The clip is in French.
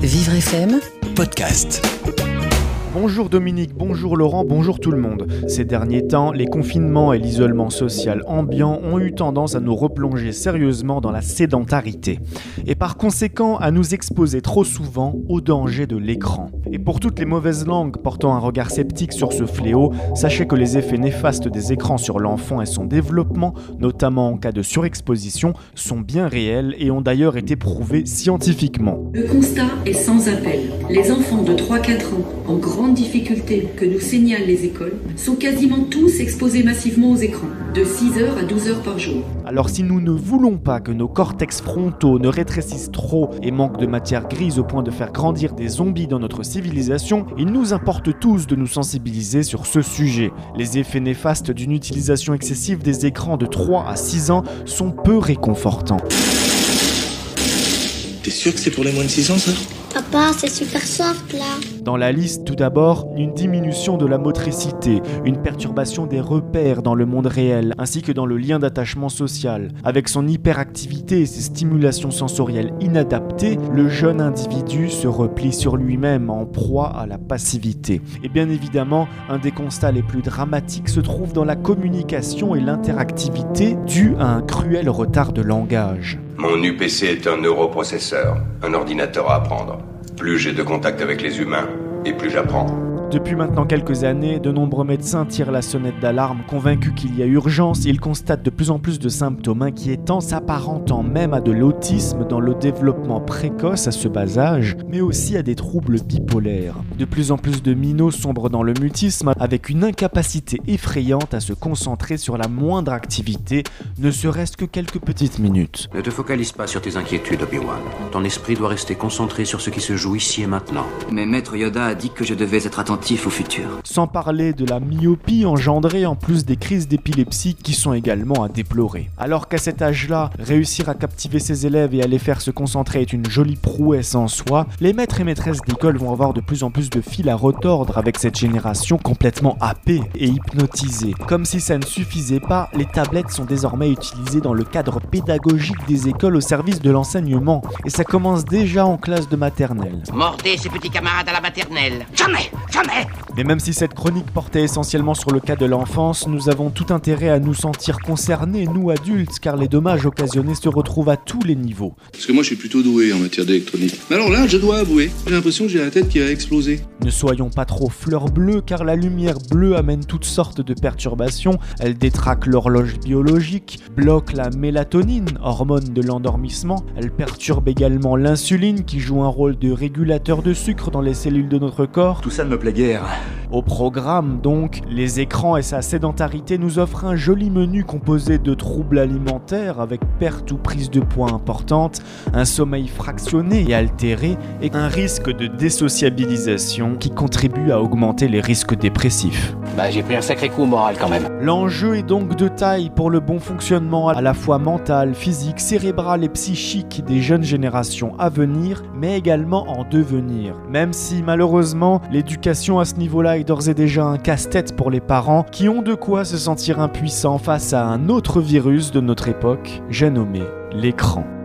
Vivre FM podcast. Bonjour Dominique, bonjour Laurent, bonjour tout le monde. Ces derniers temps, les confinements et l'isolement social ambiant ont eu tendance à nous replonger sérieusement dans la sédentarité et par conséquent à nous exposer trop souvent aux dangers de l'écran. Et pour toutes les mauvaises langues portant un regard sceptique sur ce fléau, sachez que les effets néfastes des écrans sur l'enfant et son développement, notamment en cas de surexposition, sont bien réels et ont d'ailleurs été prouvés scientifiquement. Le constat est sans appel. Les enfants de 3-4 ans en grande difficulté que nous signalent les écoles sont quasiment tous exposés massivement aux écrans, de 6h à 12h par jour. Alors si nous ne voulons pas que nos cortex frontaux ne rétrécissent trop et manquent de matière grise au point de faire grandir des zombies dans notre civilisation, il nous importe tous de nous sensibiliser sur ce sujet. Les effets néfastes d'une utilisation excessive des écrans de 3 à 6 ans sont peu réconfortants. T'es sûr que c'est pour les moins de 6 ans, ça ? Papa, c'est super soft là. Dans la liste, tout d'abord, une diminution de la motricité, une perturbation des repères dans le monde réel, ainsi que dans le lien d'attachement social. Avec son hyperactivité et ses stimulations sensorielles inadaptées, le jeune individu se replie sur lui-même en proie à la passivité. Et bien évidemment, un des constats les plus dramatiques se trouve dans la communication et l'interactivité due à un cruel retard de langage. Mon UPC est un neuroprocesseur, un ordinateur à apprendre. Plus j'ai de contact avec les humains, et plus j'apprends. Depuis maintenant quelques années, de nombreux médecins tirent la sonnette d'alarme, convaincus qu'il y a urgence. Ils constatent de plus en plus de symptômes inquiétants, s'apparentant même à de l'autisme dans le développement précoce à ce bas âge, mais aussi à des troubles bipolaires. De plus en plus de minots sombrent dans le mutisme, avec une incapacité effrayante à se concentrer sur la moindre activité, ne serait-ce que quelques petites minutes. Ne te focalise pas sur tes inquiétudes, Obi-Wan. Ton esprit doit rester concentré sur ce qui se joue ici et maintenant. Mais Maître Yoda a dit que je devais être attentif au futur. Sans parler de la myopie engendrée en plus des crises d'épilepsie qui sont également à déplorer. Alors qu'à cet âge-là, réussir à captiver ses élèves et à les faire se concentrer est une jolie prouesse en soi, les maîtres et maîtresses d'école vont avoir de plus en plus de fil à retordre avec cette génération complètement happée et hypnotisée. Comme si ça ne suffisait pas, les tablettes sont désormais utilisées dans le cadre pédagogique des écoles au service de l'enseignement. Et ça commence déjà en classe de maternelle. Mordez ses petits camarades à la maternelle. Jamais. Mais même si cette chronique portait essentiellement sur le cas de l'enfance, nous avons tout intérêt à nous sentir concernés, nous adultes, car les dommages occasionnés se retrouvent à tous les niveaux. Parce que moi je suis plutôt doué en matière d'électronique. Mais alors là, je dois avouer, j'ai l'impression que j'ai la tête qui va exploser. Ne soyons pas trop fleurs bleues, car la lumière bleue amène toutes sortes de perturbations. Elle détraque l'horloge biologique, bloque la mélatonine, hormone de l'endormissement. Elle perturbe également l'insuline, qui joue un rôle de régulateur de sucre dans les cellules de notre corps. Tout ça ne me plaît guère. Au programme donc, les écrans et sa sédentarité nous offrent un joli menu composé de troubles alimentaires avec perte ou prise de poids importante, un sommeil fractionné et altéré et un risque de désociabilisation qui contribue à augmenter les risques dépressifs. J'ai pris un sacré coup au moral quand même. L'enjeu est donc de taille pour le bon fonctionnement à la fois mental, physique, cérébral et psychique des jeunes générations à venir, mais également en devenir. Même si malheureusement, l'éducation à ce niveau-là est d'ores et déjà un casse-tête pour les parents qui ont de quoi se sentir impuissants face à un autre virus de notre époque, j'ai nommé l'écran.